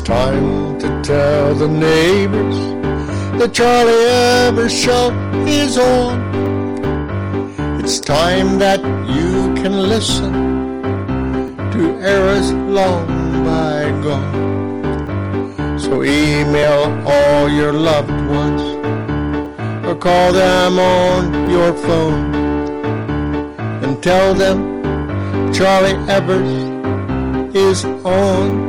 time to tell the neighbors the Charlie Evers Show is on. It's time that you can listen to eras long bygone. So email all your loved ones or call them on your phone and tell them Charlie Evers is on.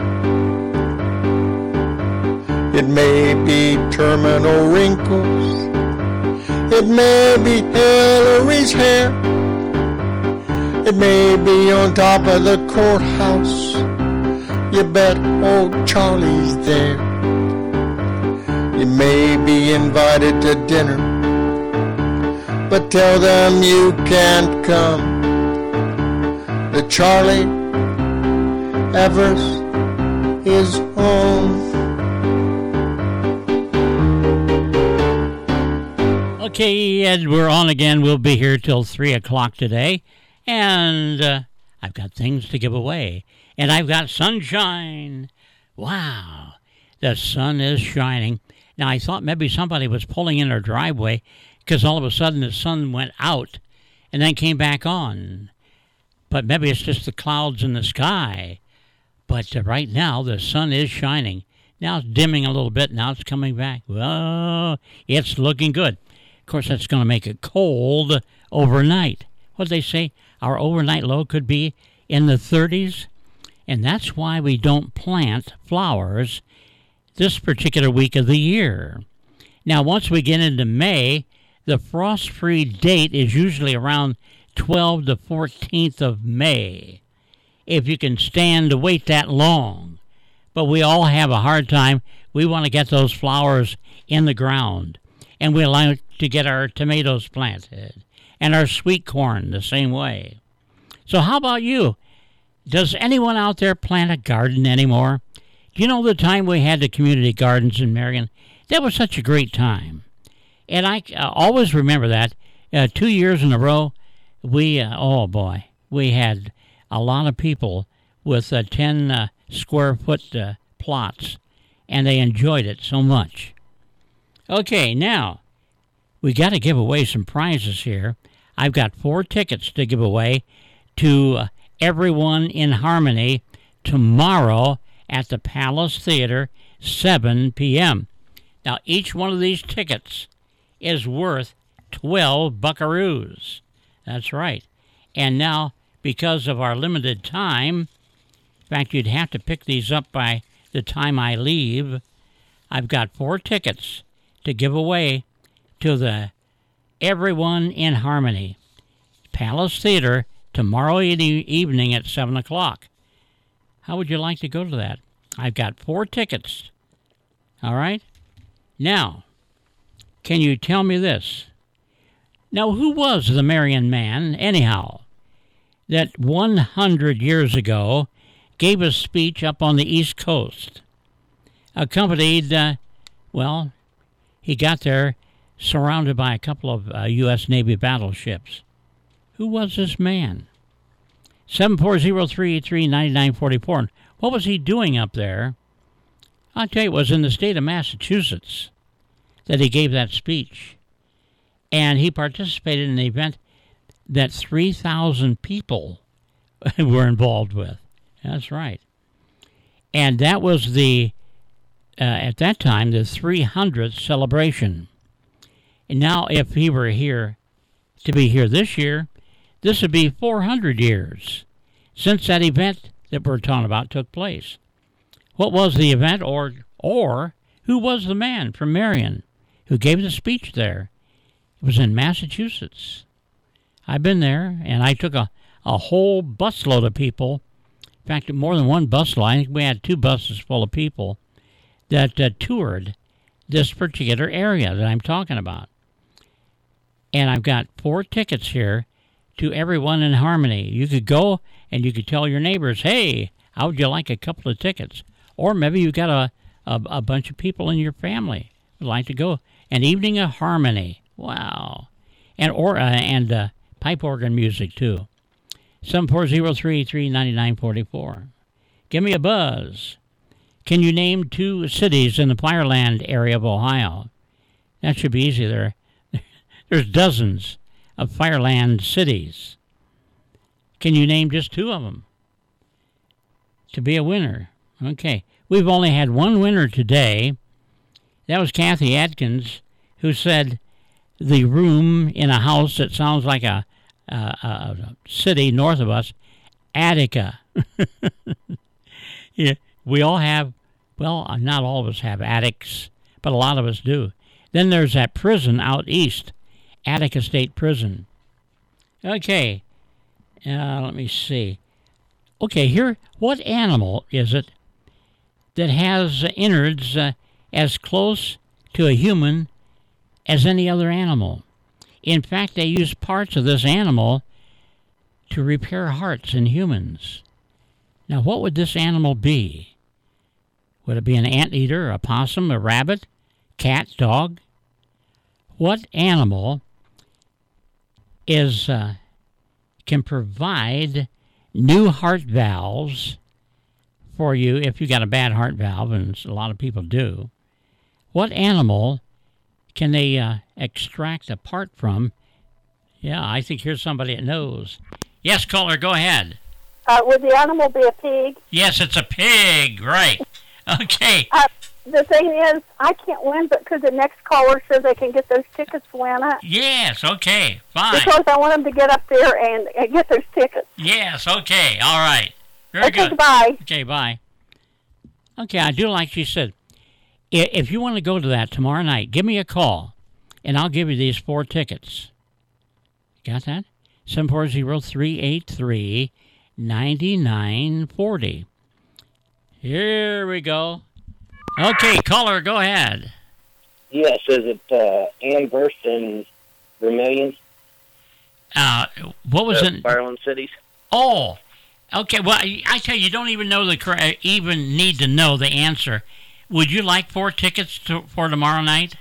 It may be terminal wrinkles, it may be Hillary's hair, it may be on top of the courthouse. You bet old Charlie's there. You may be invited to dinner, but tell them you can't come. The Charlie Evers is on. Okay, Ed, we're on again. We'll be here till 3 o'clock today. And I've got things to give away. And I've got sunshine. Wow, the sun is shining. Now, I thought maybe somebody was pulling in their driveway because all of a sudden the sun went out and then came back on. But maybe it's just the clouds in the sky. But right now, the sun is shining. Now it's dimming a little bit. Now it's coming back. Well, it's looking good. Of course, that's going to make it cold overnight. What they say, our overnight low could be in the 30s. And that's why we don't plant flowers this particular week of the year. Now, once we get into May, the frost-free date is usually around 12th to 14th of May, if you can stand to wait that long. But we all have a hard time. We want to get those flowers in the ground. And we like to get our tomatoes planted and our sweet corn the same way. So how about you? Does anyone out there plant a garden anymore? Do you know the time we had the community gardens in Marion? That was such a great time. And I always remember that. 2 years in a row, we had a lot of people with 10 square foot plots, and they enjoyed it so much. Okay, now, we got to give away some prizes here. I've got 4 tickets to give away to Everyone in Harmony tomorrow at the Palace Theater, 7 p.m. Now, each one of these tickets is worth 12 buckaroos. That's right. And now, because of our limited time, in fact, you'd have to pick these up by the time I leave, I've got 4 tickets to give away to the Everyone in Harmony Palace Theater tomorrow evening at 7 o'clock. How would you like to go to that? I've got 4 tickets. All right? Now, can you tell me this? Now, who was the Marion man, anyhow, that 100 years ago gave a speech up on the East Coast, accompanied, he got there surrounded by a couple of U.S. Navy battleships. Who was this man? 740-383-9944. What was he doing up there? I'll tell you, it was in the state of Massachusetts that he gave that speech. And he participated in an event that 3,000 people were involved with. That's right. And that was at that time, the 300th celebration. And now, if he were here to be here this year, this would be 400 years since that event that we're talking about took place. What was the event, or who was the man from Marion who gave the speech there? It was in Massachusetts. I've been there, and I took a whole busload of people. In fact, more than one busload. I think we had 2 buses full of people that toured this particular area that I'm talking about. And I've got 4 tickets here to Everyone in Harmony. You could go and you could tell your neighbors, hey, how would you like a couple of tickets? Or maybe you've got a bunch of people in your family who would like to go. An evening of harmony. Wow. And pipe organ music, too. 740-383-9944. Give me a buzz. Can you name 2 cities in the Fireland area of Ohio? That should be easy there. There's dozens of Fireland cities. Can you name just 2 of them to be a winner? Okay. We've only had one winner today. That was Kathy Atkins, who said the room in a house that sounds like a city north of us, Attica. Yeah, we all have, well, not all of us have attics, but a lot of us do. Then there's that prison out east, Attica State Prison. Okay, let me see. Okay, here, what animal is it that has innards as close to a human as any other animal? In fact, they use parts of this animal to repair hearts in humans. Now, what would this animal be? Would it be an anteater, a possum, a rabbit, cat, dog? What animal can provide new heart valves for you if you got a bad heart valve, and a lot of people do? What animal can they extract a part from? Yeah, I think here's somebody that knows. Yes, caller, go ahead. Would the animal be a pig? Yes, it's a pig, right. Okay. The thing is, I can't win, but could the next caller so they can get those tickets win it? Yes, okay, fine. Because I want them to get up there and get those tickets. Yes, okay, all right. Very good. Goodbye. Okay, bye. Okay, I do like she said, if you want to go to that tomorrow night, give me a call, and I'll give you these 4 tickets. Got that? 740-383-9940. Here we go. Okay, caller, go ahead. Yes, is it Ann Burst and Vermillion? What was it? Fireland Cities. Oh, okay. Well, I tell you, you don't even even need to know the answer. Would you like 4 tickets for tomorrow night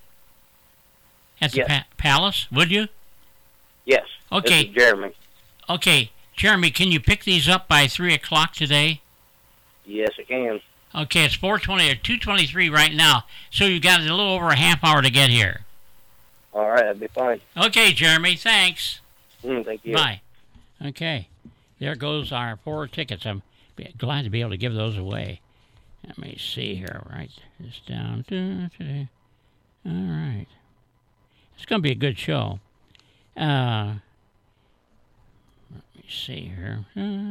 at the Palace? Would you? Yes. Okay. This is Jeremy. Okay, Jeremy, can you pick these up by 3 o'clock today? Yes, I can. Okay, it's 4:20 or 2:23 right now, so you've got a little over a half hour to get here. All right, that'd be fine. Okay, Jeremy, thanks. Thank you. Bye. Okay, there goes our 4 tickets. I'm glad to be able to give those away. Let me see here. Write this down. All right. It's going to be a good show. Let me see here.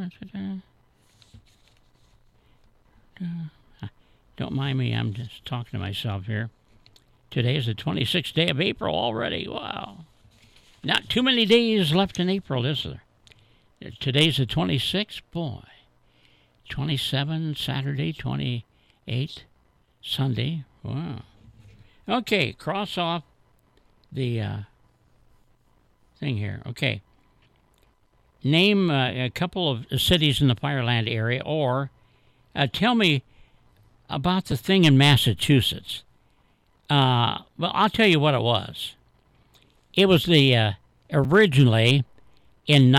Don't mind me, I'm just talking to myself here. Today is the 26th day of April already. Wow. Not too many days left in April, is there? Today's the 26th. Boy. 27, Saturday, 28, Sunday. Wow. Okay, cross off the thing here. Okay. Name a couple of cities in the Fireland area, or tell me about the thing in Massachusetts. Well, I'll tell you what it was. It was the originally in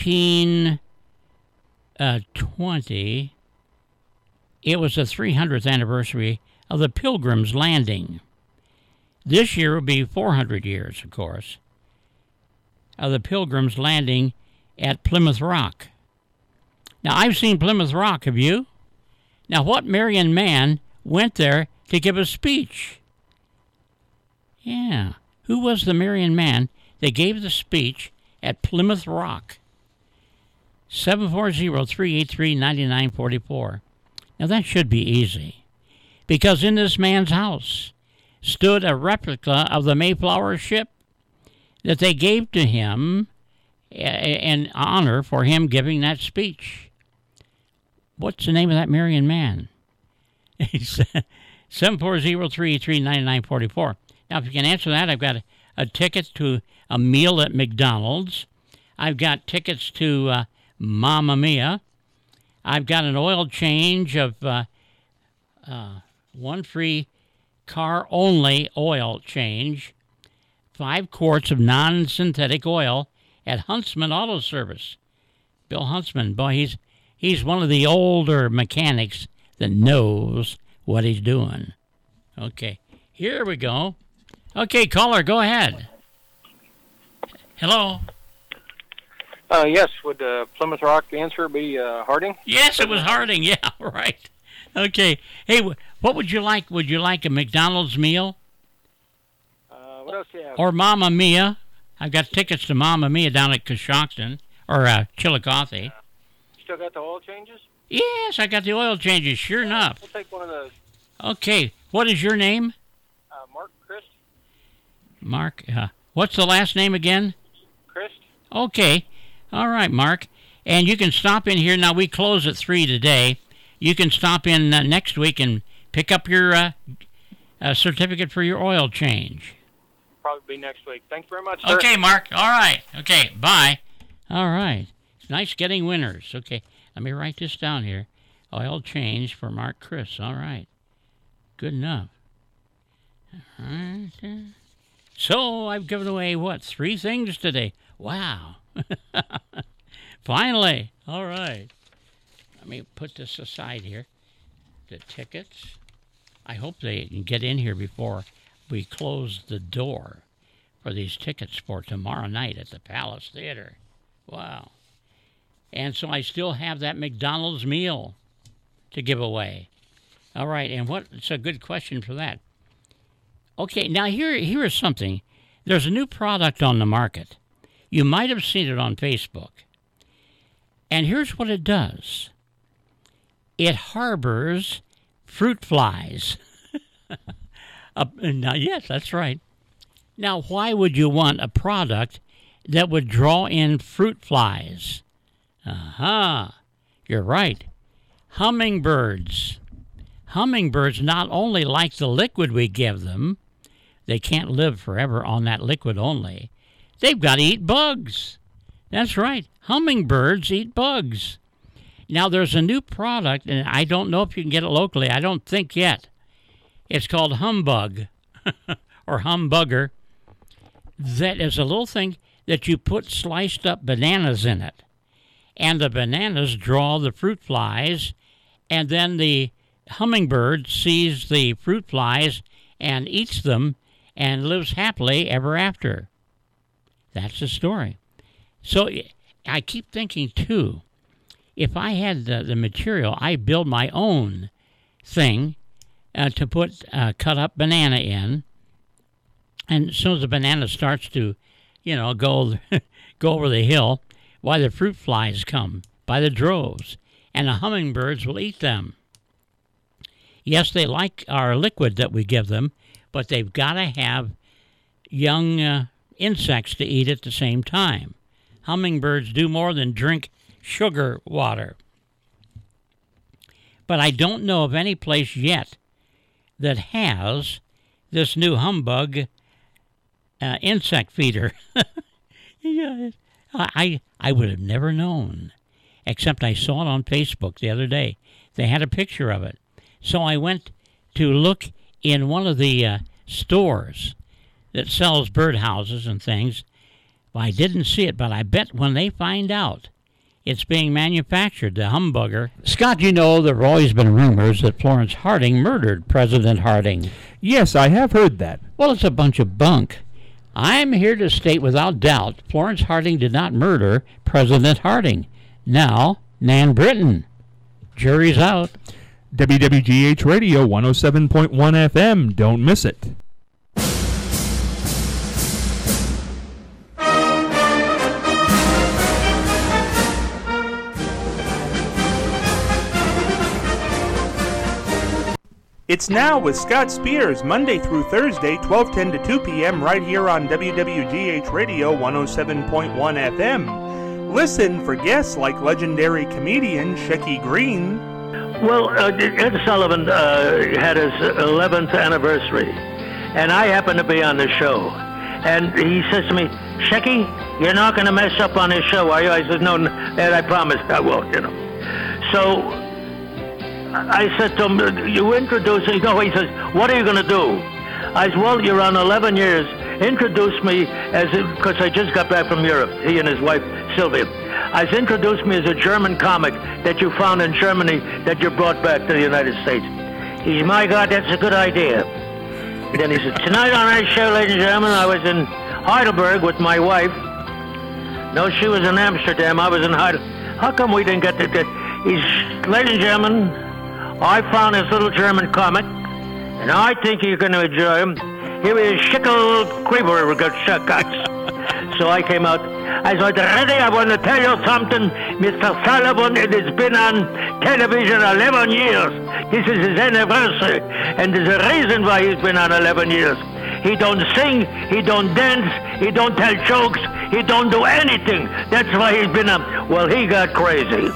1920. It was the 300th anniversary of the Pilgrim's Landing. This year will be 400 years, of course, of the Pilgrim's Landing at Plymouth Rock. Now, I've seen Plymouth Rock, have you? Now, what Marion man went there to give a speech? Yeah, who was the Marion man that gave the speech at Plymouth Rock? 740-383-9944. Now, that should be easy, because in this man's house stood a replica of the Mayflower ship that they gave to him in honor for him giving that speech. What's the name of that Marion man? 740-383-9944. Now, if you can answer that, I've got a ticket to a meal at McDonald's. I've got tickets to Mamma Mia. I've got an oil change of one free car-only oil change, 5 quarts of non-synthetic oil at Huntsman Auto Service. Bill Huntsman, boy, he's one of the older mechanics that knows what he's doing. Okay, here we go. Okay, caller, go ahead. Hello? Yes, would Plymouth Rock answer be Harding? Yes, it was Harding. Yeah, right. Okay. Hey, what would you like? Would you like a McDonald's meal? What else do you have? Or Mamma Mia? I've got tickets to Mamma Mia down at Coshocton, or Chillicothe. Still got the oil changes? Yes, I got the oil changes, sure enough. We'll take one of those. Okay, what is your name? Mark Christ. Mark, what's the last name again? Christ. Okay, all right, Mark. And you can stop in here. Now, we close at 3 today. You can stop in next week and pick up your certificate for your oil change. Probably be next week. Thanks very much, sir. Okay, Mark. All right. Okay, bye. All right. It's nice getting winners. Okay, let me write this down here. Oil change for Mark Chris. All right. Good enough. All right. So I've given away, 3 things today? Wow. Finally. All right. Let me put this aside here. The tickets. I hope they can get in here before we close the door for these tickets for tomorrow night at the Palace Theater. Wow. And so I still have that McDonald's meal to give away. All right, and what's a good question for that? Okay, now here is something. There's a new product on the market. You might have seen it on Facebook. And here's what it does. It harbors fruit flies. Now, yes, that's right. Now, why would you want a product that would draw in fruit flies? Aha, you're right. Hummingbirds. Hummingbirds not only like the liquid we give them, they can't live forever on that liquid only. They've got to eat bugs. That's right. Hummingbirds eat bugs. Now, there's a new product, and I don't know if you can get it locally. I don't think yet. It's called Humbug or Humbugger. That is a little thing that you put sliced up bananas in it. And the bananas draw the fruit flies, and then the hummingbird sees the fruit flies and eats them and lives happily ever after. That's the story. So I keep thinking, too, if I had the material, I build my own thing to put cut up banana in. And as soon as the banana starts to, go over the hill, why the fruit flies come by the droves, and the hummingbirds will eat them. Yes, they like our liquid that we give them, but they've got to have young insects to eat at the same time. Hummingbirds do more than drink sugar water. But I don't know of any place yet that has this new Humbug insect feeder. Yeah, I would have never known, except I saw it on Facebook the other day. They had a picture of it. So I went to look in one of the stores that sells birdhouses and things. Well, I didn't see it, but I bet when they find out it's being manufactured, the Humbugger. Scott, there have always been rumors that Florence Harding murdered President Harding. Yes, I have heard that. Well, it's a bunch of bunk. I'm here to state without doubt Florence Harding did not murder President Harding. Now, Nan Britton. Jury's out. WWGH Radio 107.1 FM. Don't miss it. It's Now with Scott Spears, Monday through Thursday, 12:10 to 2 p.m. right here on WWGH Radio 107.1 FM. Listen for guests like legendary comedian Shecky Green. Well, Ed Sullivan had his 11th anniversary, and I happened to be on the show. And he says to me, Shecky, you're not going to mess up on his show, are you? I said, no, Ed, I promise I won't, So I said to him, you introduce me. No, he says, what are you going to do? I said, well, you're on 11 years. Introduce me because I just got back from Europe, he and his wife, Sylvia. has introduced me as a German comic that you found in Germany that you brought back to the United States. He said, my God, that's a good idea. Then he said, tonight on our show, ladies and gentlemen, I was in Heidelberg with my wife. No, she was in Amsterdam. I was in Heidelberg. How come we didn't get to that? Ladies and gentlemen, I found this little German comic, and I think you're going to enjoy him. Here is Schickel Krieber. So I came out. I said, ready, I want to tell you something. Mr. Sullivan, it has been on television 11 years. This is his anniversary. And there's a reason why he's been on 11 years. He don't sing, he don't dance, he don't tell jokes, he don't do anything. That's why he's been on. Well, he got crazy.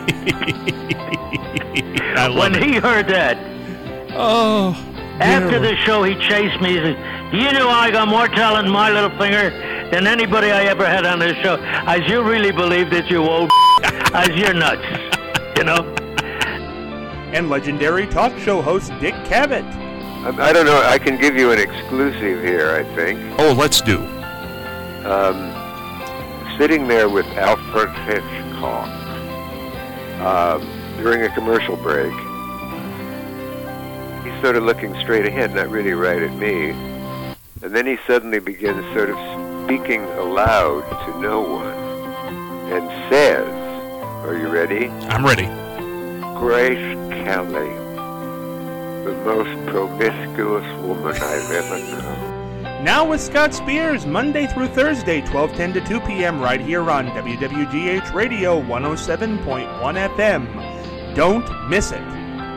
When he heard that. Oh. After the show, he chased me. He said, you know I got more talent in my little finger than anybody I ever had on this show. As you really believe that you old as you're nuts, you know? And legendary talk show host Dick Cavett. I don't know. I can give you an exclusive here, I think. Oh, let's do. Sitting there with Alfred Hitchcock during a commercial break. He's sort of looking straight ahead, not really right at me. And then he suddenly begins sort of speaking aloud to no one and says, are you ready? I'm ready. Grace Kelly, the most promiscuous woman I've ever known. Now with Scott Spears, Monday through Thursday, 12:10 to 2 p.m. right here on WWGH Radio 107.1 FM. Don't miss it.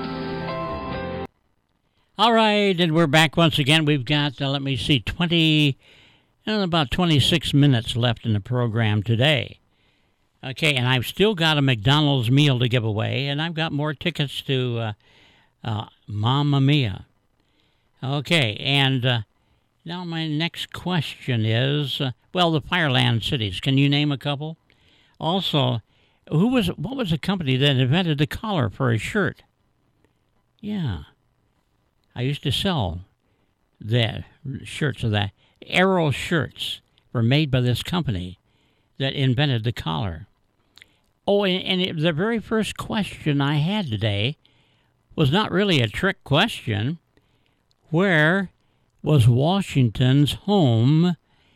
All right, and we're back once again. We've got, let me see, about 26 minutes left in the program today. Okay, and I've still got a McDonald's meal to give away, and I've got more tickets to Mamma Mia. Okay, and now my next question is, the Fireland cities. Can you name a couple? Also, what was the company that invented the collar for a shirt? Yeah. I used to sell the shirts of that. Arrow shirts were made by this company that invented the collar. Oh, and the very first question I had today was not really a trick question. Where was Washington's home?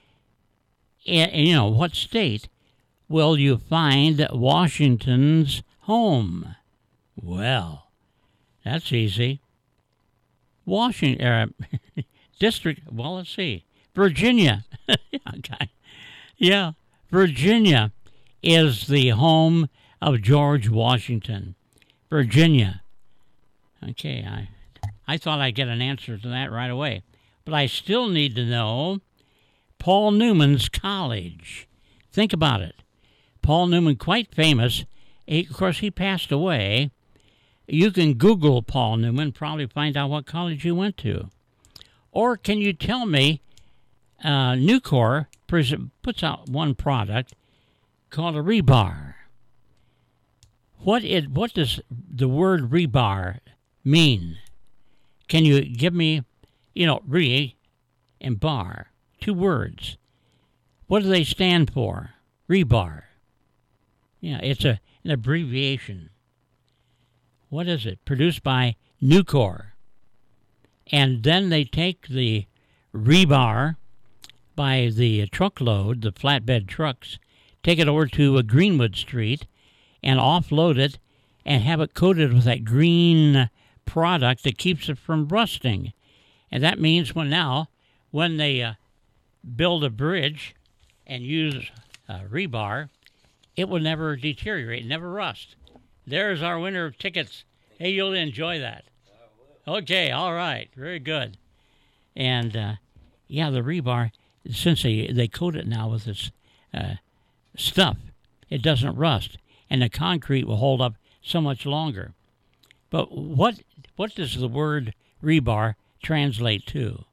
And, what state will you find Washington's home? Well, that's easy. Washington, district, let's see. Virginia. Okay. Yeah, Virginia is the home of George Washington. Virginia. Okay, I thought I'd get an answer to that right away. But I still need to know Paul Newman's college. Think about it. Paul Newman, quite famous. Of course, he passed away. You can Google Paul Newman, probably find out what college he went to. Or can you tell me, Nucor puts out one product called a rebar. What does the word rebar mean? Can you give me, re and bar, two words. What do they stand for? Rebar. Yeah, it's an abbreviation. What is it? Produced by Nucor. And then they take the rebar by the truckload, the flatbed trucks, take it over to Greenwood Street and offload it and have it coated with that green product that keeps it from rusting. And that means when they build a bridge and use rebar, it will never deteriorate, never rust. There's our winner of tickets. Hey, you'll enjoy that. Okay, all right, very good. And, the rebar, since they coat it now with this stuff, it doesn't rust, and the concrete will hold up so much longer. But what does the word rebar translate to?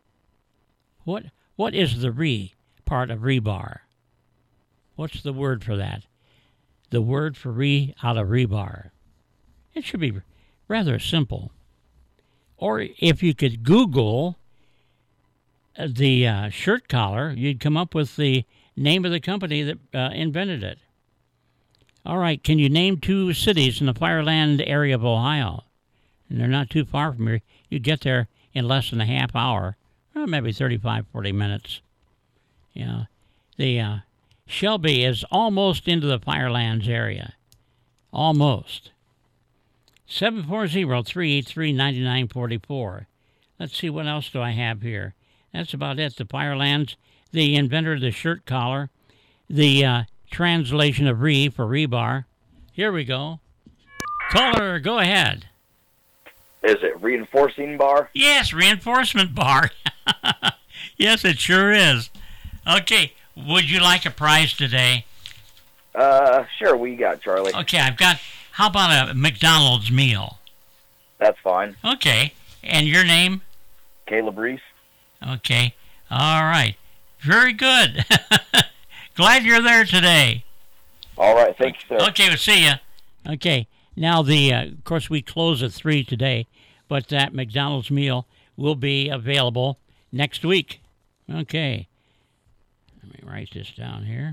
What is the re part of rebar? What's the word for that? The word for re out of rebar. It should be rather simple. Or if you could Google the shirt collar, you'd come up with the name of the company that invented it. All right, can you name 2 cities in the Fireland area of Ohio? And they're not too far from here. You get there in less than a half hour, or maybe 35, 40 minutes. Yeah. The Shelby is almost into the Firelands area. Almost. 740-383-9944. Let's see, what else do I have here? That's about it. The Firelands, the inventor of the shirt collar, the translation of re for rebar. Here we go. Caller, go ahead. Is it reinforcing bar? Yes, reinforcement bar. Yes, it sure is. Okay, would you like a prize today? Sure, what you got, Charlie? Okay, how about a McDonald's meal? That's fine. Okay, and your name? Caleb Reese. Okay, all right. Very good. Glad you're there today. All right, thank you, sir. Okay, we'll see you. Okay, now of course, we close at 3 today, but that McDonald's meal will be available next week. Okay. Let me write this down here.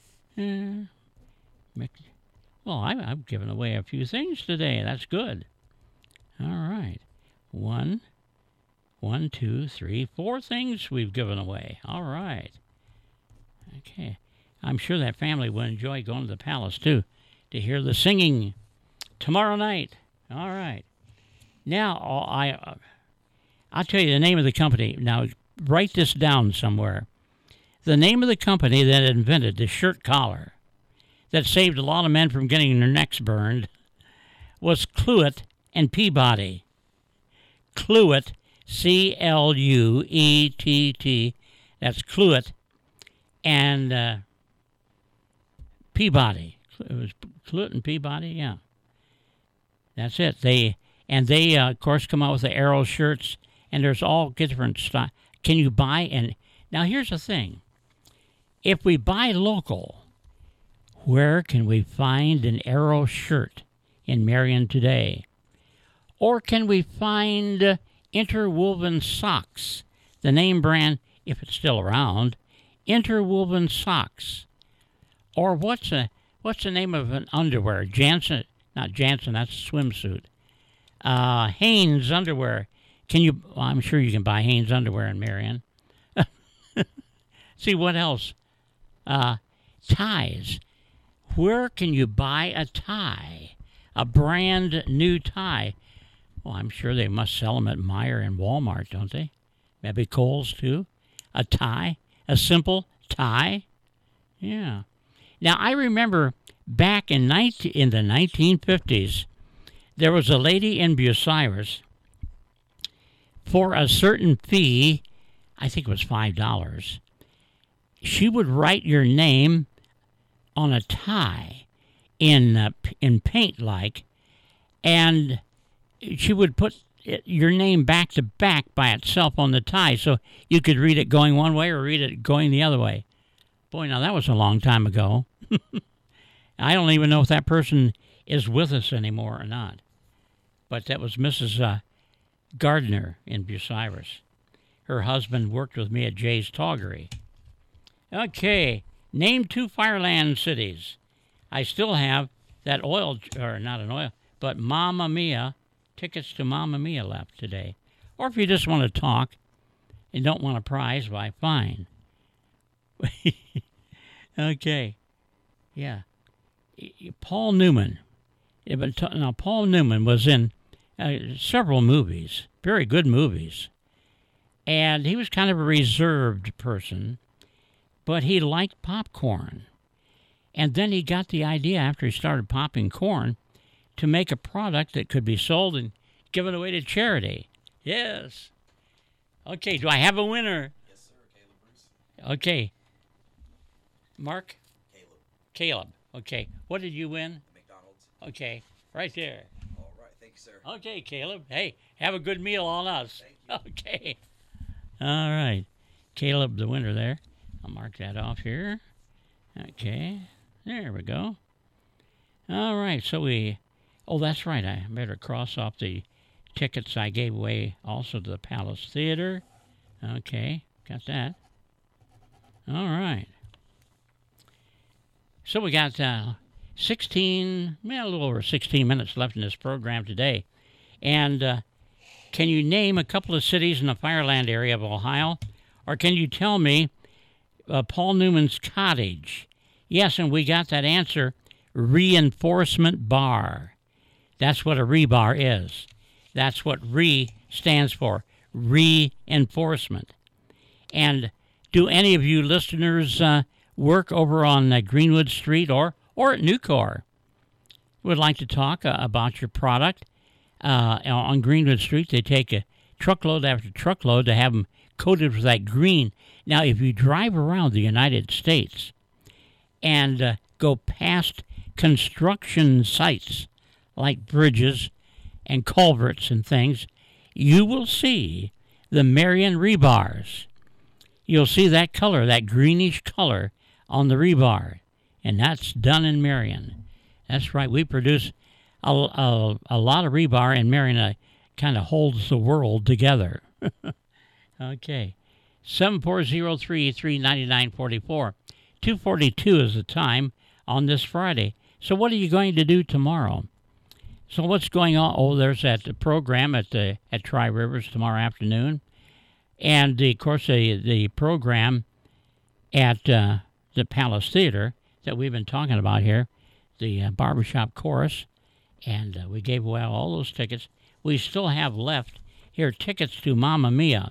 Well, I've given away a few things today. That's good. All right. 1, 2, 3, 4 things we've given away. All right. Okay. I'm sure that family will enjoy going to the palace, too, to hear the singing tomorrow night. All right. Now, I'll tell you the name of the company. Now, write this down somewhere. The name of the company that invented the shirt collar that saved a lot of men from getting their necks burned was Cluett and Peabody. Cluett, C-L-U-E-T-T. That's Cluett and Peabody. It was Cluett and Peabody, yeah. That's it. They of course, come out with the Arrow shirts, and there's all different styles. Can you buy? And now here's the thing. If we buy local, where can we find an Arrow shirt in Marion today? Or can we find Interwoven Socks, the name brand, if it's still around, Interwoven Socks? Or what's the name of an underwear? Jansen, not Jansen, that's a swimsuit. Hanes underwear. I'm sure you can buy Hanes underwear in Marion. See, what else? Ties. Where can you buy a tie? A brand new tie? Well, I'm sure they must sell them at Meijer and Walmart, don't they? Maybe Kohl's, too? A tie? A simple tie? Yeah. Now, I remember back in the 1950s, there was a lady in Bucyrus, for a certain fee, I think it was $5, she would write your name on a tie in paint, and she would put your name back to back by itself on the tie, so you could read it going one way or read it going the other way. Boy, now that was a long time ago. I don't even know if that person is with us anymore or not. But that was Mrs. Gardner in Bucyrus. Her husband worked with me at Jay's Toggery. Okay, name 2 Fireland cities. I still have that but Mamma Mia, tickets to Mamma Mia left today. Or if you just want to talk and don't want a prize, why, fine. Okay, yeah. Paul Newman. Now, Paul Newman was in several movies, very good movies. And he was kind of a reserved person, but he liked popcorn. And then he got the idea, after he started popping corn, to make a product that could be sold and given away to charity. Yes. Okay, do I have a winner? Yes, sir, Caleb Bruce. Okay. Mark? Caleb. Okay. What did you win? McDonald's. Okay, right there. All right, thank you, sir. Okay, Caleb. Hey, have a good meal on us. Thank you. Okay. All right. Caleb, the winner there. I'll mark that off here. Okay. There we go. All right, so that's right. I better cross off the tickets I gave away also to the Palace Theater. Okay, got that. All right. So we got a little over 16 minutes left in this program today. And can you name a couple of cities in the Fireland area of Ohio? Or can you tell me Paul Newman's cottage? Yes, and we got that answer, reinforcement bar. That's what a rebar is. That's what re stands for, reinforcement. And do any of you listeners work over on Greenwood Street or at Nucor? Would like to talk about your product? On Greenwood Street, they take a truckload after truckload to have them coated with that green. Now, if you drive around the United States and go past construction sites like bridges and culverts and things, you will see the Marion rebars. You'll see that color, that greenish color on the rebar, and that's done in Marion. That's right. We produce a lot of rebar, and Marion kind of holds the world together. Okay. 740-399-44. 2:42 is the time on this Friday. So what are you going to do tomorrow? So what's going on? Oh, there's that program at Tri Rivers tomorrow afternoon. And, of course, the program at the Palace Theater that we've been talking about here, the Barbershop Chorus, and we gave away all those tickets. We still have left here tickets to Mamma Mia.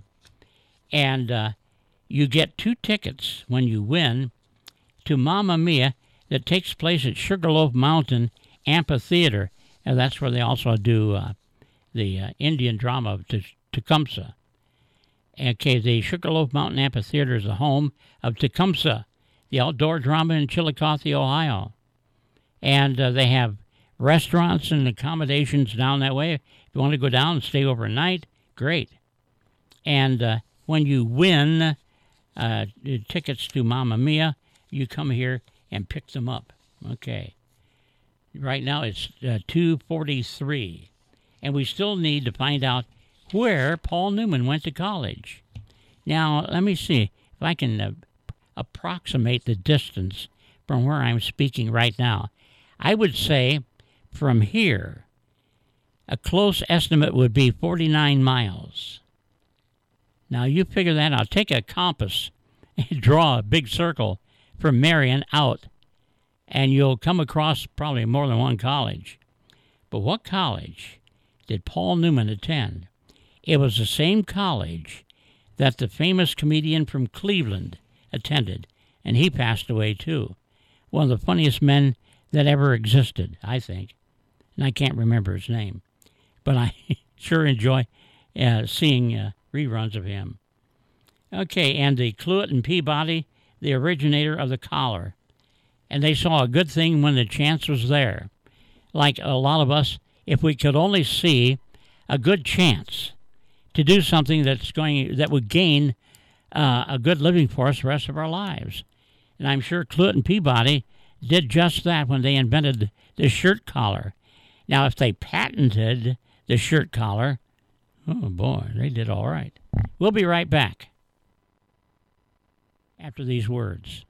And you get 2 tickets when you win to Mamma Mia that takes place at Sugarloaf Mountain Amphitheater. And that's where they also do the Indian drama of Tecumseh. Okay, the Sugarloaf Mountain Amphitheater is the home of Tecumseh, the outdoor drama in Chillicothe, Ohio. And they have restaurants and accommodations down that way. If you want to go down and stay overnight, great. And when you win tickets to Mamma Mia, you come here and pick them up. Okay. Right now it's 2:43, and we still need to find out where Paul Newman went to college. Now, let me see if I can approximate the distance from where I'm speaking right now. I would say from here, a close estimate would be 49 miles. Now, you figure that out. Take a compass and draw a big circle from Marion out, and you'll come across probably more than one college. But what college did Paul Newman attend? It was the same college that the famous comedian from Cleveland attended, and he passed away too. One of the funniest men that ever existed, I think. And I can't remember his name. But I sure enjoy seeing reruns of him. Okay, and the Cluett and Peabody, the originator of the collar. And they saw a good thing when the chance was there. Like a lot of us, if we could only see a good chance to do something that would gain a good living for us the rest of our lives. And I'm sure Cluett and Peabody did just that when they invented the shirt collar. Now, if they patented the shirt collar, oh boy, they did all right. We'll be right back after these words.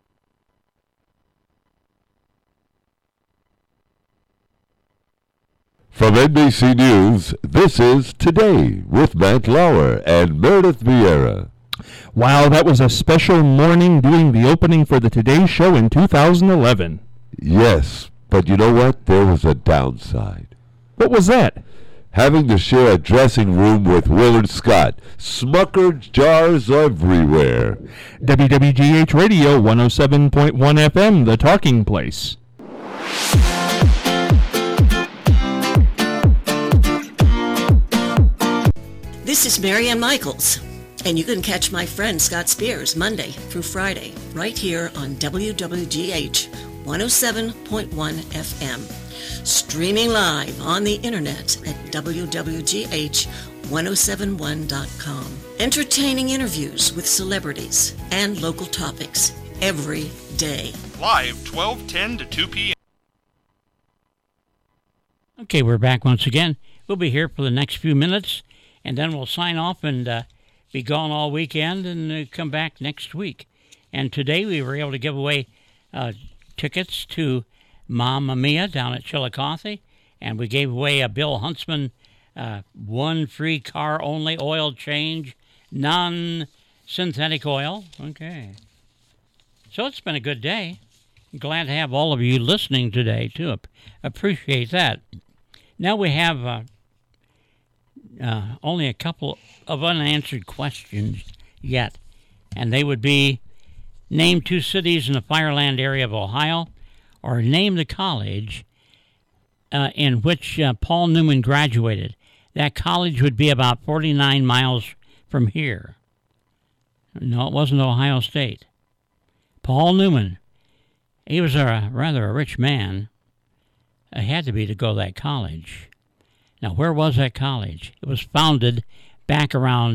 From NBC News, this is Today with Matt Lauer and Meredith Vieira. Wow, that was a special morning doing the opening for the Today Show in 2011. Yes, but you know what? There was a downside. What was that? Having to share a dressing room with Willard Scott. Smucker jars everywhere. WWGH Radio 107.1 FM, The Talking Place. This is Marianne Michaels, and you can catch my friend Scott Spears Monday through Friday right here on WWGH 107.1 FM. Streaming live on the internet at WWGH1071.com. Entertaining interviews with celebrities and local topics every day. Live 12:10 to 2 p.m. Okay, we're back once again. We'll be here for the next few minutes, and then we'll sign off and be gone all weekend and come back next week. And today we were able to give away tickets to Mamma Mia down at Chillicothe, and we gave away a Bill Huntsman 1 free car only oil change, non-synthetic oil. Okay. So it's been a good day. Glad to have all of you listening today, too. Appreciate that. Now we have only a couple of unanswered questions yet, and they would be name 2 cities in the Fireland area of Ohio, or name the college in which Paul Newman graduated. That college would be about 49 miles from here. No, it wasn't Ohio State. Paul Newman, he was a rather rich man. It had to be to go to that college. Now, where was that college? It was founded back around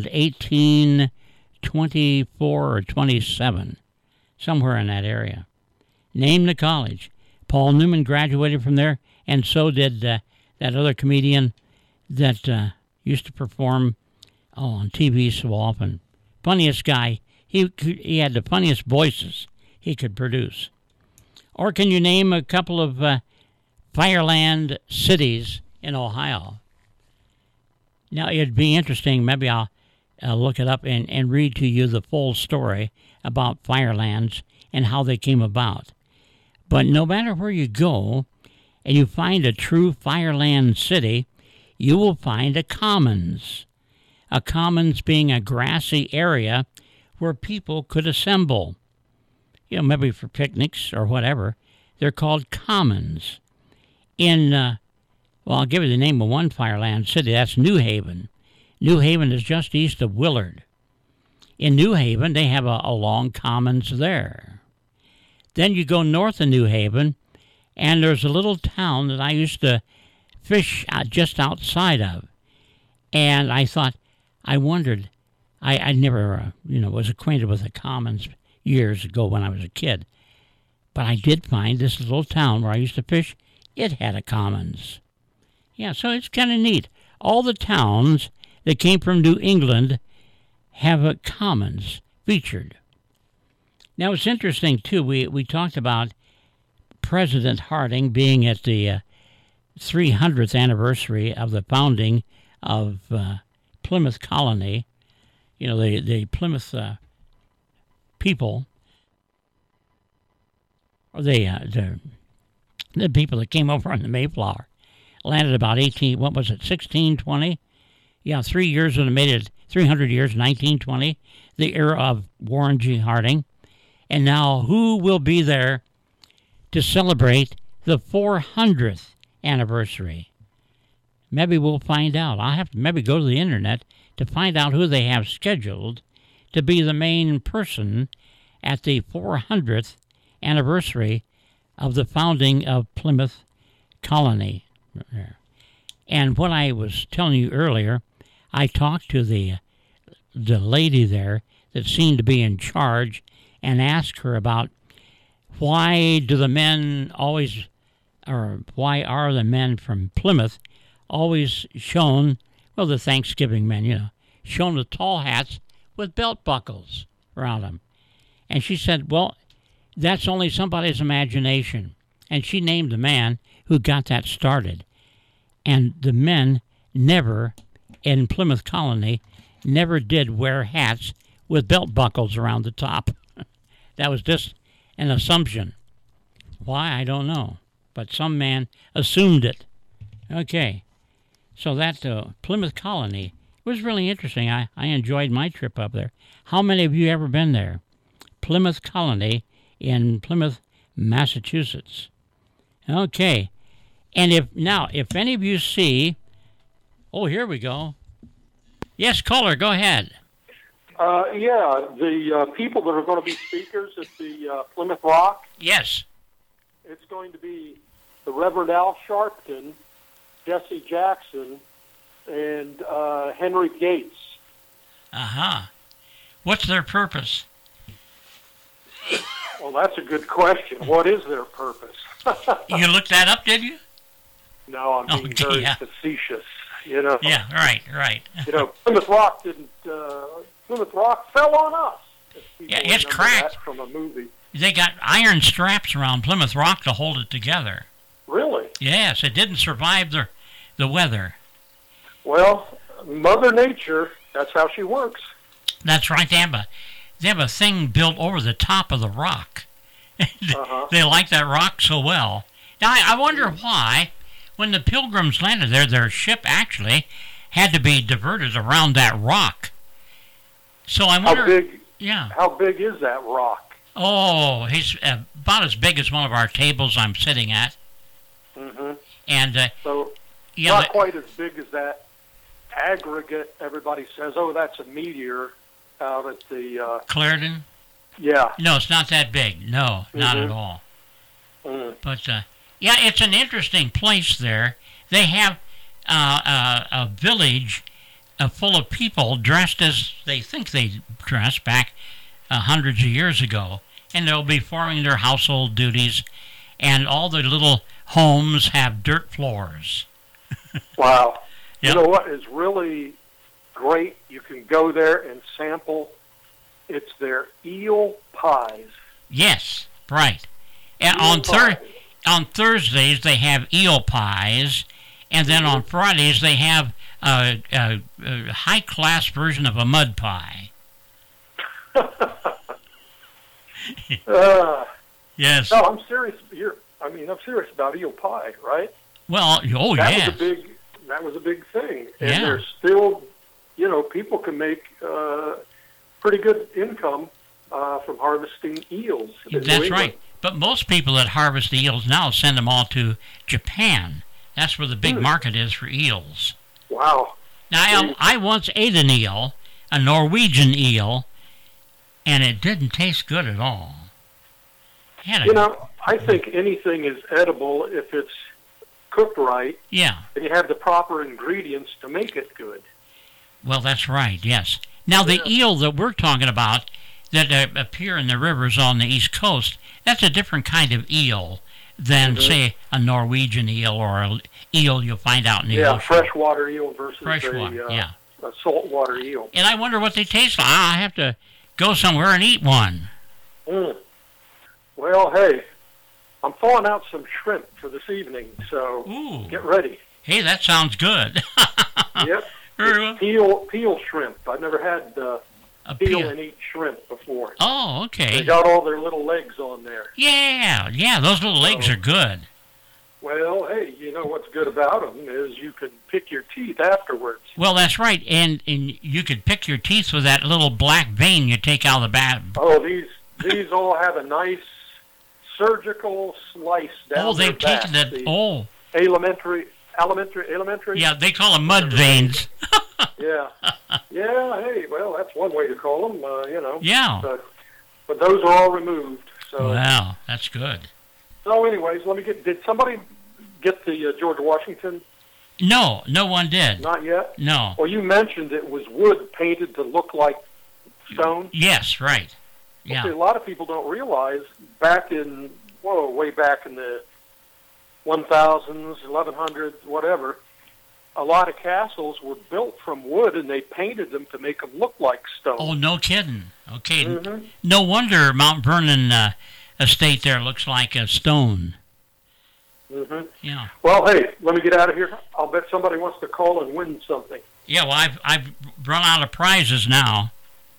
1824 or 27, somewhere in that area. Name the college. Paul Newman graduated from there, and so did that other comedian that used to perform on TV so often. Funniest guy. He had the funniest voices he could produce. Or can you name a couple of Fireland cities in Ohio? Now, it'd be interesting. Maybe I'll look it up and read to you the full story about Firelands and how they came about. But no matter where you go and you find a true Fireland city, you will find a commons. A commons being a grassy area where people could assemble. You know, maybe for picnics or whatever. They're called commons. Well, I'll give you the name of one Fireland city. That's New Haven. New Haven is just east of Willard. In New Haven, they have a long commons there. Then you go north of New Haven, and there's a little town that I used to fish just outside of. And I wondered, I never, was acquainted with the commons years ago when I was a kid. But I did find this little town where I used to fish, it had a commons. Yeah, so it's kind of neat. All the towns that came from New England have a commons featured. Now, it's interesting, too, we talked about President Harding being at the 300th anniversary of the founding of Plymouth Colony. You know, the Plymouth people, or the people that came over on the Mayflower, landed about 1620? Yeah, 3 years when it made it 300 years, 1920, the era of Warren G. Harding. And now who will be there to celebrate the 400th anniversary? Maybe we'll find out. I'll have to maybe go to the internet to find out who they have scheduled to be the main person at the 400th anniversary of the founding of Plymouth Colony. And what I was telling you earlier, I talked to the lady there that seemed to be in charge and asked her about why are the men from Plymouth always shown, well, the Thanksgiving men, shown with tall hats with belt buckles around them. And she said, well, that's only somebody's imagination. And she named the man who got that started. And the men never, in Plymouth Colony, never did wear hats with belt buckles around the top. That was just an assumption. Why, I don't know. But some man assumed it. Okay. So that Plymouth Colony was really interesting. I enjoyed my trip up there. How many of you ever been there? Plymouth Colony in Plymouth, Massachusetts. Okay. And if any of you see... Oh, here we go. Yes, caller, go ahead. The people that are going to be speakers at the Plymouth Rock. Yes. It's going to be the Reverend Al Sharpton, Jesse Jackson, and Henry Gates. Uh-huh. What's their purpose? Well, that's a good question. What is their purpose? You looked that up, did you? No, I'm being very facetious. Yeah, right. Plymouth Rock Plymouth Rock fell on us. Yeah, it's cracked. From a movie. They got iron straps around Plymouth Rock to hold it together. Really? Yes, it didn't survive the weather. Well, Mother Nature, that's how she works. That's right. They have a thing built over the top of the rock. They like that rock so well. Now, I wonder why, when the Pilgrims landed there, their ship actually had to be diverted around that rock. So I wonder... How big? Yeah. How big is that rock? Oh, he's about as big as one of our tables I'm sitting at. Mm-hmm. And so yeah, not quite as big as that aggregate. Everybody says, "Oh, that's a meteor out at the Clarendon." Yeah. No, it's not that big. No, not at all. But yeah, it's an interesting place there. They have a village full of people dressed as they think they dressed back hundreds of years ago, and they'll be performing their household duties, and all the little homes have dirt floors. Wow. Yep. You know what is really great? You can go there and sample. It's their eel pies. Yes, right. And on Thursdays they have eel pies, and then on Fridays they have a high-class version of a mud pie. Yes. No, I'm serious. I'm serious about eel pie, right? Well, That was a big thing, and Yeah. there's still, people can make pretty good income from harvesting eels. in New That's England. right. But most people that harvest eels now send them all to Japan. That's where the big market is for eels. Wow. Now, I once ate an eel, a Norwegian eel, and it didn't taste good at all. I think anything is edible if it's cooked right. Yeah. And you have the proper ingredients to make it good. Well, that's right, yes. Now, the eel that we're talking about that appear in the rivers on the East Coast, that's a different kind of eel than, say, a Norwegian eel or an eel you'll find out in the ocean. Freshwater eel versus a saltwater eel. And I wonder what they taste like. I have to go somewhere and eat one. Well, hey, I'm thawing out some shrimp for this evening, so get ready. Hey, that sounds good. Yep. Peel shrimp. I've never had peel and eat shrimp before. Oh, okay. They got all their little legs on there. Yeah, those little legs are good. Well, hey, you know what's good about them is you can pick your teeth afterwards. Well, that's right, and you could pick your teeth with that little black vein you take out of the bat. Oh, these all have a nice surgical slice down their they've back. taken the Elementary. Yeah, they call them mud veins. Yeah. Hey, well, that's one way to call them. Yeah. But those are all removed. So. Wow, that's good. So, anyways, did somebody get the George Washington? No one did. Not yet? No. Well, you mentioned it was wood painted to look like stone. Yes, right. Yeah. See, a lot of people don't realize way back in the 1000s, 1100s, whatever, a lot of castles were built from wood, and they painted them to make them look like stone. Oh, no kidding. Okay. No wonder Mount Vernon estate there looks like a stone. Yeah. Well, hey, let me get out of here. I'll bet somebody wants to call and win something. Yeah, well, I've run out of prizes now.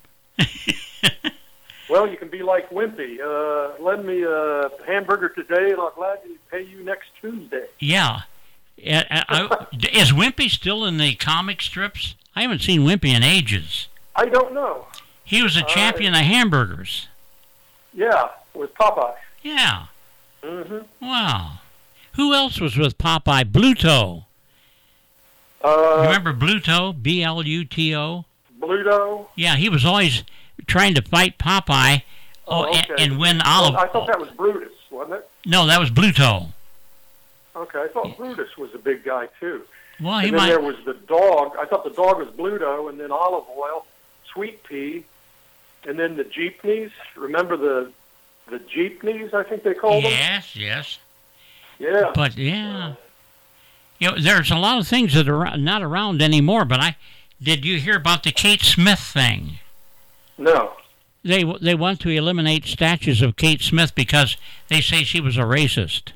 Well, you can be like Wimpy. Lend me a hamburger today, and I'll gladly pay you next Tuesday. Yeah. Is Wimpy still in the comic strips? I haven't seen Wimpy in ages. I don't know. He was a champion of hamburgers. Yeah, with Popeye. Yeah. Wow. Who else was with Popeye? Bluto. Remember Bluto? B-L-U-T-O? Bluto? Yeah, he was always trying to fight Popeye and win olive. I thought that was Brutus, wasn't it? No, that was Bluto. Okay, I thought Brutus was a big guy, too. Well, and then there was the dog. I thought the dog was Bluto, and then olive oil, sweet pea, and then the jeepneys. Remember the jeepneys, I think they called them? Yes. Yeah. But, there's a lot of things that are not around anymore, but did you hear about the Kate Smith thing? No. They want to eliminate statues of Kate Smith because they say she was a racist.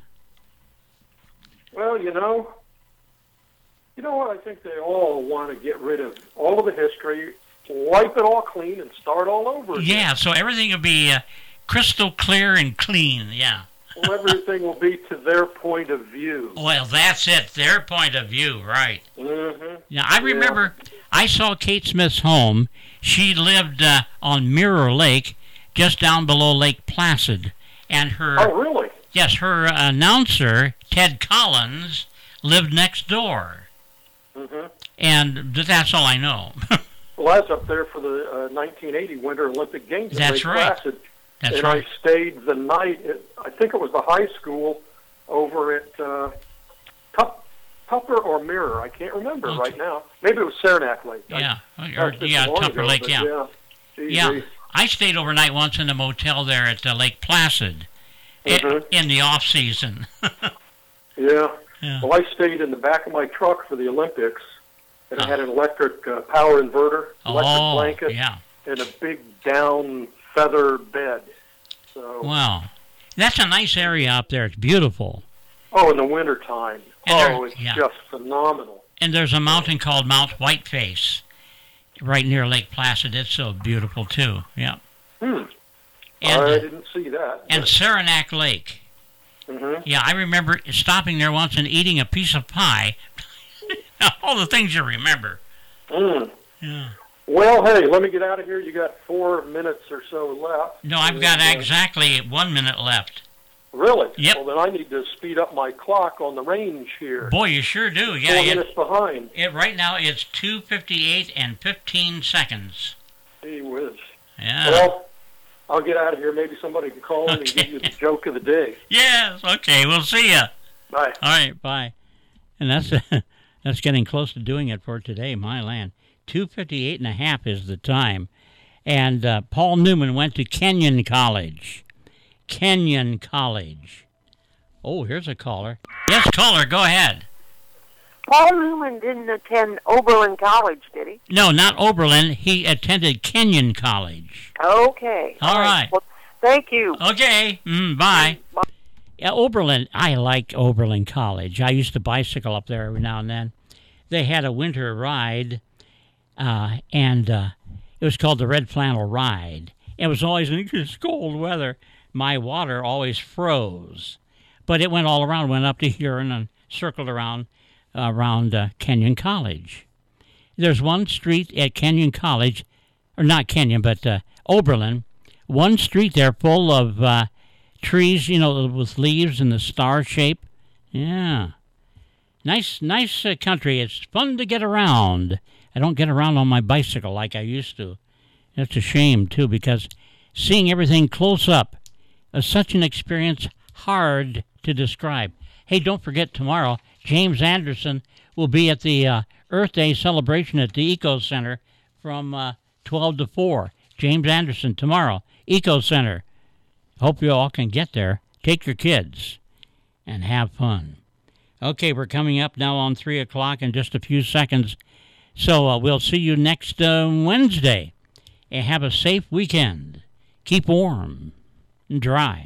Well, you know what? I think they all want to get rid of all of the history, wipe it all clean, and start all over again. Yeah, so everything will be crystal clear and clean, yeah. Well, everything will be to their point of view. Well, that's it, their point of view, right. Mm-hmm. Now, I remember I saw Kate Smith's home. She lived on Mirror Lake, just down below Lake Placid. And her... Oh, really? Yes, her announcer, Ted Collins, lived next door. Mm-hmm. And that's all I know. Well, I was up there for the 1980 Winter Olympic Games. That's right. Placid, That's and right. I stayed the night at, I think it was the high school over at Tupper or Mirror. I can't remember right now. Maybe it was Saranac Lake. Yeah, Tupper Lake, yeah. I stayed overnight once in a motel there at Lake Placid in the off season. Yeah. Well, I stayed in the back of my truck for the Olympics, and I had an electric power inverter, electric blanket, and a big down feather bed. So. Wow. That's a nice area up there. It's beautiful. Oh, in the wintertime. It's just phenomenal. And there's a mountain called Mount Whiteface right near Lake Placid. It's so beautiful, too. Yeah. And, I didn't see that. And Saranac Lake. Mm-hmm. Yeah, I remember stopping there once and eating a piece of pie. All the things you remember. Yeah. Well, hey, let me get out of here. You got 4 minutes or so left. No, I've got exactly 1 minute left. Really? Yep. Well, then I need to speed up my clock on the range here. Boy, you sure do. Yeah. 4 minutes behind. Right now, it's 2:58 and 15 seconds. Gee whiz. Yeah. Well, I'll get out of here. Maybe somebody can call in and give you the joke of the day. Yes. Okay. We'll see ya. Bye. All right. Bye. And that's getting close to doing it for today. My land. 2:58.5 is the time. And Paul Newman went to Kenyon College. Kenyon College. Oh, here's a caller. Yes, caller, go ahead. Paul Newman didn't attend Oberlin College, did he? No, not Oberlin. He attended Kenyon College. Okay. All right. Well, thank you. Okay. Bye. Bye. Yeah, Oberlin. I liked Oberlin College. I used to bicycle up there every now and then. They had a winter ride, and it was called the Red Flannel Ride. It was always in cold weather. My water always froze, but it went all around, went up to Huron and circled around Kenyon College. There's one street at Kenyon College, or not Kenyon, but Oberlin, one street there full of trees, with leaves in the star shape. Yeah. Nice country. It's fun to get around. I don't get around on my bicycle like I used to. That's a shame, too, because seeing everything close up is such an experience hard to describe. Hey, don't forget tomorrow, James Anderson will be at the Earth Day celebration at the Eco Center from 12 to 4. James Anderson tomorrow, Eco Center. Hope you all can get there. Take your kids and have fun. Okay, we're coming up now on 3 o'clock in just a few seconds. So we'll see you next Wednesday. And have a safe weekend. Keep warm and dry.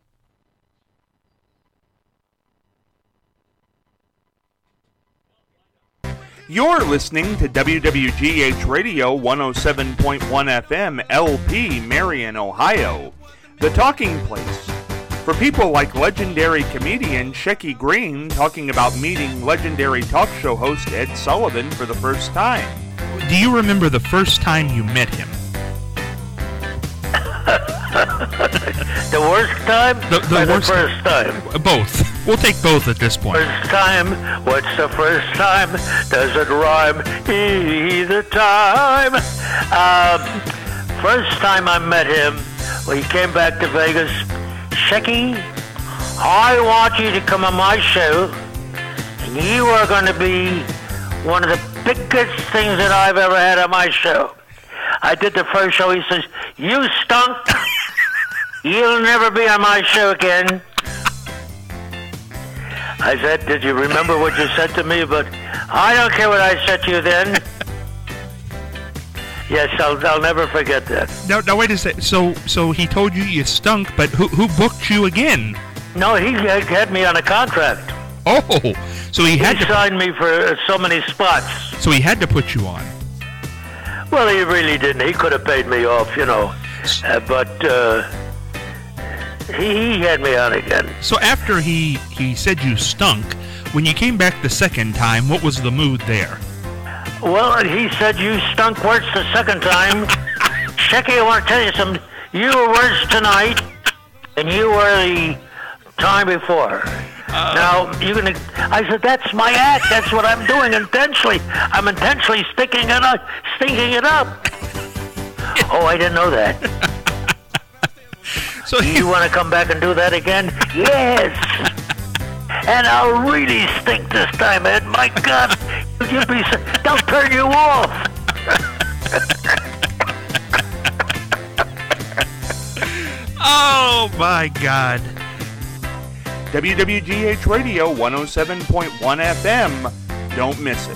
You're listening to WWGH Radio 107.1 FM LP, Marion, Ohio, the talking place. For people like legendary comedian Shecky Green talking about meeting legendary talk show host Ed Sullivan for the first time. Do you remember the first time you met him? The worst time the or worst the first time? Both. We'll take both at this point. First time, what's the first time? Does it rhyme either time? First time I met him, he came back to Vegas. Shecky, I want you to come on my show, and you are going to be one of the biggest things that I've ever had on my show. I did the first show. He says, you stunk. You'll never be on my show again. I said, did you remember what you said to me? But I don't care what I said to you then. Yes, I'll never forget that. Now wait a second. So he told you stunk, but who booked you again? No, he had me on a contract. Oh, so he had to signed me for so many spots. So he had to put you on. Well, he really didn't. He could have paid me off, but he had me on again. So after he said you stunk, when you came back the second time, what was the mood there? Well, he said you stunk worse the second time. Shecky, I want to tell you something. You were worse tonight than you were the time before. Now, I said, that's my act. That's what I'm doing intentionally. I'm intentionally stinking it up. Oh, I didn't know that. So you want to come back and do that again? Yes. And I'll really stink this time, Ed. My God, they'll turn you off. Oh my God. WWGH Radio 107.1 FM. Don't miss it.